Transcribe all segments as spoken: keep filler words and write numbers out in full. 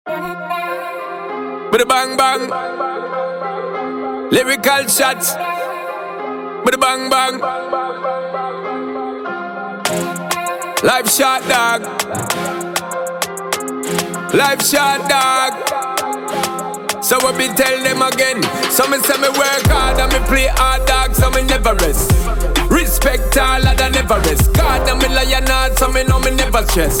With a bang bang, lyrical shots. With a bang bang, life shot dog, life shot dog. So I be tell them again. Some say me work hard and me play hard dog, so me never rest. Respect all that I never rest. God and me lion hard, so me know me never stress.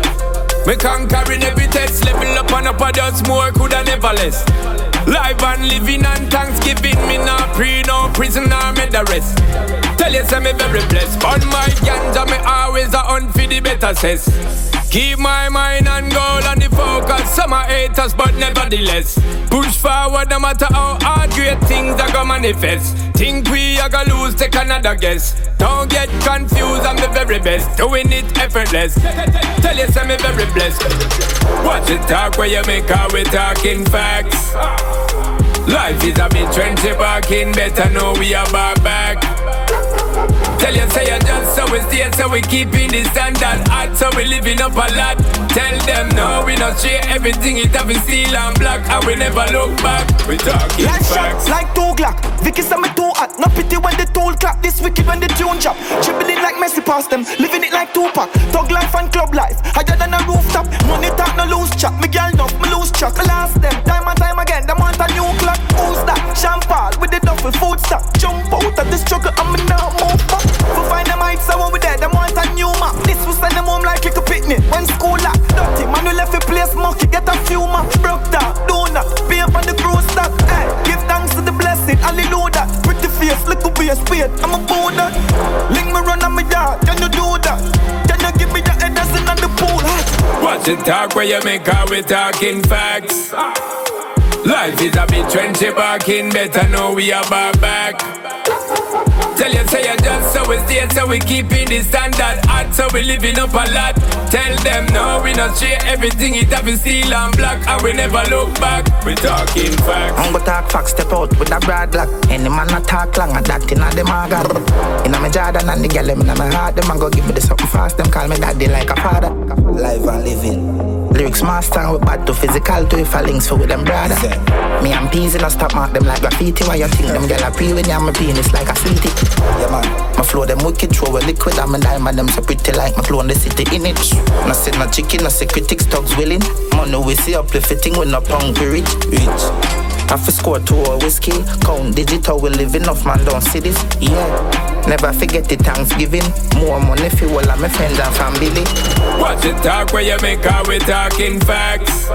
Me conquering every test, level up and up, I just more, coulda never less. Live and living and Thanksgiving, me not pre, no prison or me the rest. Tell you say me very blessed, on my ganja me always a hunt for the better cess. Keep my mind and goal on the focus, some are haters but nevertheless. Push forward no matter how hard, great things are gonna manifest. Think we are gonna lose, take another guess. Don't get confused, I'm the very best, doing it effortless. Tell you say me very blessed. Watch the talk where you make out we talking facts. Life is a bit trendy, barking, better know we are back back. Tell you say you just so we stay, so we keeping the standard hot, so we living up a lot. Tell them no, we not share everything, it have been steel and black, and we never look back. We talking like facts. Shots, like two Glock. Vicky say me too hot. No pity when the tool clap. This wicked when the tune chop. Dribbling like Messi past them, living it like Tupac. Thug life and club life, higher than a rooftop. Money talk no loose chat. Me girl enough, me lose track. I last them time and time again. Them want a new clock. Who's that? Champagne with the duffel food stock. Jump out of the struggle and me now move back. For find them heights, so when we there, them want a new map. This will send them home like a picnic. When school lock, dirty man we left a place mucky. Get a few man, broke down, donut, pay up on the crew stock. Hey, give thanks to the blessing, hallelujah. Pretty face, little face, wait, I'm a boulder. Link me run on my yard, can you do that? Can you give me your head that's in on the pool? Watch the talk where you make out we talking facts. Life is a bit trendy, barking, better know we are back back. Tell you say you just so we stay, so we keeping the standard hot, so we living up a lot. Tell them no, we not share everything, it have been steel and black, and we never look back. We talking facts. I'm go talk facts, step out with a broad block. Any man not talk long, and that inna them maga. Inna my Jordan and the girl them inna my heart, them a go give me the something fast. Them call me daddy like a father. Live and living. Lyrics master, we bad to physical to if I links for with them brother. Me and peas in a stop mark them like graffiti. Why you think them girl a pre when you have my penis like a sweetie? Yeah man, my flow them wicked, throw a liquid. I'm a diamond, them so pretty like my clone the city in it. No say no chicken, no say critics, dogs willing. Money we see uplifting, we no punk rich. Rich. Have to score two or whiskey. Count digital, we living off man down cities. Yeah, never forget the Thanksgiving. More money for all of my friends and family. Watch the talk where you make out we talking facts.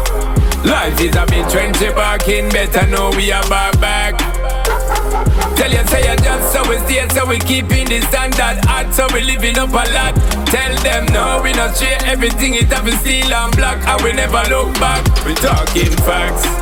Life is a bit trendy, barking, better know we are back back. Tell you say you just so we stay, so we keeping the standard hot, so we living up a lot. Tell them no, we not share everything, it have been steel and black, and we never look back. We talking facts.